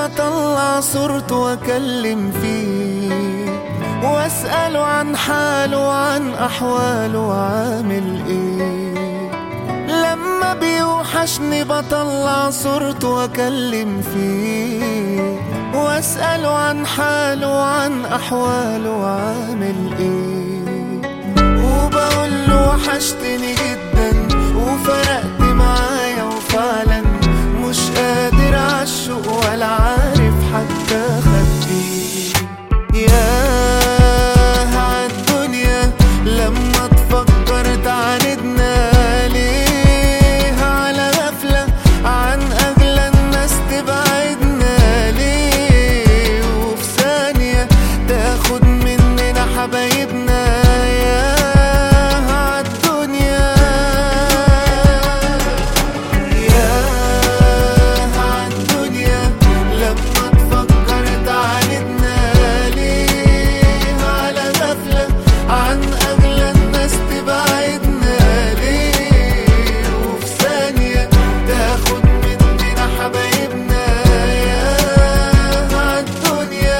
بطلع صورته واكلم فيه واسأله عن حاله وعن احواله عامل ايه. لما بيوحشني بطلع صورته واكلم فيه واسأله عن حاله وعن احواله عامل ايه. وبقوله وحشتني جدا وفرقت معايا وفعلا مش قادر عالشوق ولا عارف حتى اخبيه. ياه عالدنيا لما تفكر تعاندنا ليه، على غفلة عن أغلى الناس تبعدنا ليه، وفي ثانية تاخد مننا حبايبنا. ياه عالدنيا ياه عالدنيا لما تفكر تعاندنا ليه، على غفلة عن أغلى الناس تبعدنا ليه، وفي ثانية تاخد مننا حبايبنا. ياه عالدنيا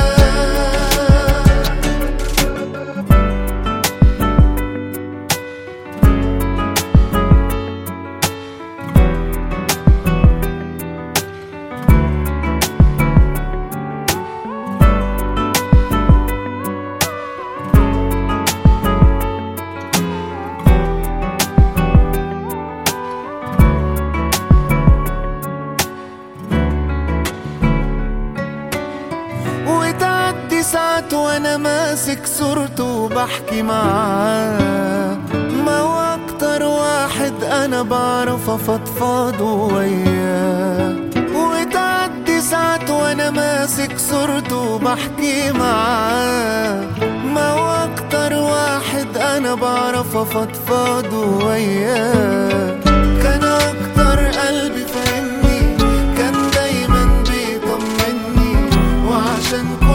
وتعدي ساعات وانا ماسك صورته وبحكي معاه، ما هو اكتر واحد انا بعرف افضفض وياه. وتعدي ساعات وانا ماسك صورته وبحكي معاه، ما هو اكتر واحد انا بعرف افضفض وياه. كان اكتر قلبي فاهمني، كان دايما بيطمني، وعشان